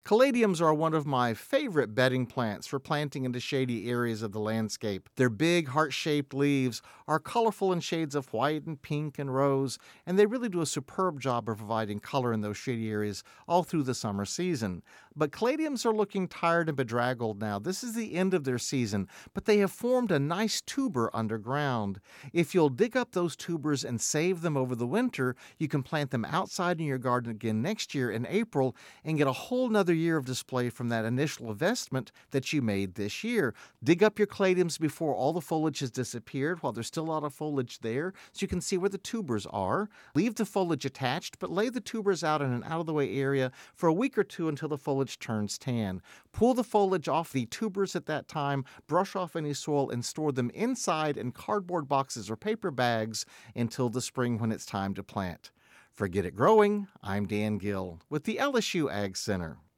Caladiums are one of my favorite bedding plants for planting into shady areas of the landscape. Their big heart-shaped leaves are colorful in shades of white and pink and rose, and they really do a superb job of providing color in those shady areas all through the summer season. But caladiums are looking tired and bedraggled now. This is the end of their season, but they have formed a nice tuber underground. If you'll dig up those tubers and save them over the winter, you can plant them outside in your garden again next year in April and get a whole nother year of display from that initial investment that you made this year. Dig up your caladiums before all the foliage has disappeared while there's still a lot of foliage there, so you can see where the tubers are. Leave the foliage attached, but lay the tubers out in an out-of-the-way area for a week or two until the foliage turns tan. Pull the foliage off the tubers at that time, brush off any soil, and store them inside in cardboard boxes or paper bags until the spring when it's time to plant. For Get It Growing, I'm Dan Gill with the LSU Ag Center.